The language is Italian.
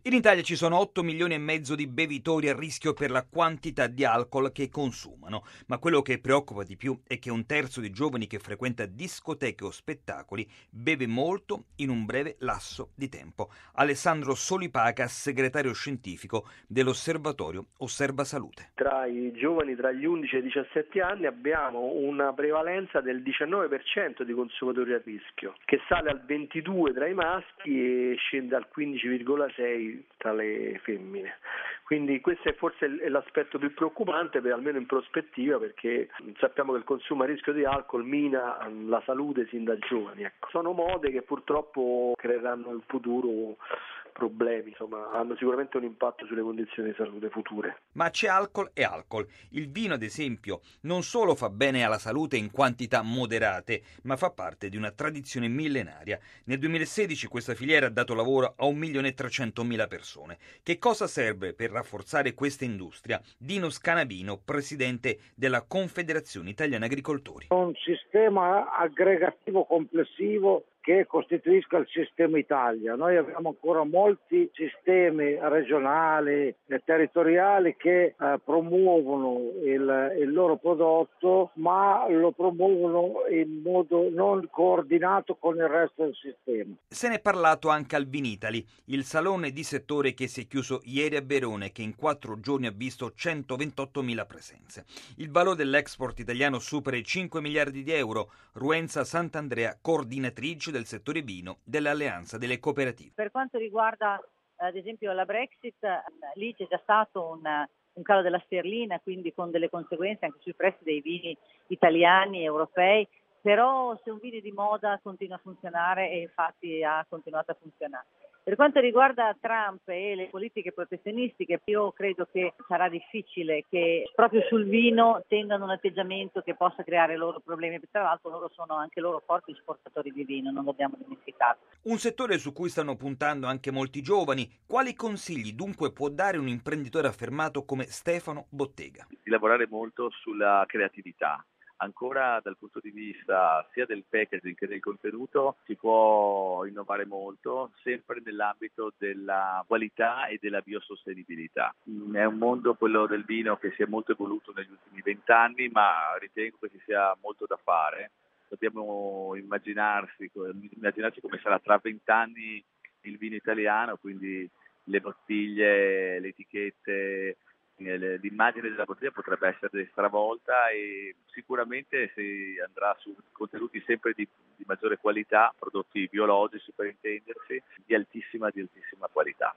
In Italia ci sono 8 milioni e mezzo di bevitori a rischio per la quantità di alcol che consumano, ma quello che preoccupa di più è che un terzo dei giovani che frequenta discoteche o spettacoli beve molto in un breve lasso di tempo. Alessandro Solipacas, segretario scientifico dell'Osservatorio Osserva Salute. Tra i giovani tra gli 11 e i 17 anni abbiamo una prevalenza del 19% di consumatori a rischio, che sale al 22% tra i maschi e scende al 15,6% tra le femmine. Quindi questo è forse l'aspetto più preoccupante, almeno in prospettiva, perché sappiamo che il consumo a rischio di alcol mina la salute sin da giovani. Ecco. Sono mode che purtroppo creeranno in futuro problemi, insomma, hanno sicuramente un impatto sulle condizioni di salute future. Ma c'è alcol e alcol. Il vino, ad esempio, non solo fa bene alla salute in quantità moderate, ma fa parte di una tradizione millenaria. Nel 2016 questa filiera ha dato lavoro a 1.300.000 persone. Che cosa serve per rafforzare questa industria? Dino Scanabino, presidente della Confederazione Italiana Agricoltori. Un sistema aggregativo complessivo che costituisca il sistema Italia. Noi abbiamo ancora molti sistemi regionali e territoriali che promuovono il loro prodotto, ma lo promuovono in modo non coordinato con il resto del sistema. Se ne è parlato anche al Vinitali, il salone di settore che si è chiuso ieri a Verona e che in 4 giorni ha visto 128.000 presenze. Il valore dell'export italiano supera i 5 miliardi di euro. Ruenza Sant'Andrea, coordinatrice del settore vino dell'Alleanza delle Cooperative. Per quanto riguarda ad esempio la Brexit, lì c'è già stato un calo della sterlina, quindi con delle conseguenze anche sui prezzi dei vini italiani e europei, però se un vino di moda continua a funzionare, e infatti ha continuato a funzionare. Per quanto riguarda Trump e le politiche protezionistiche, io credo che sarà difficile che proprio sul vino tengano un atteggiamento che possa creare loro problemi, perché tra l'altro loro sono anche loro forti esportatori di vino, non dobbiamo dimenticarlo. Un settore su cui stanno puntando anche molti giovani. Quali consigli dunque può dare un imprenditore affermato come Stefano Bottega? Di lavorare molto sulla creatività. Ancora dal punto di vista sia del packaging che del contenuto si può innovare molto, sempre nell'ambito della qualità e della biosostenibilità. È un mondo, quello del vino, che si è molto evoluto negli ultimi 20 anni, ma ritengo che ci sia molto da fare. Dobbiamo immaginarci come sarà tra 20 anni il vino italiano, quindi le bottiglie, le etichette, l'immagine della bottiglia potrebbe essere stravolta e sicuramente si andrà su contenuti sempre di maggiore qualità, prodotti biologici per intendersi, di altissima qualità.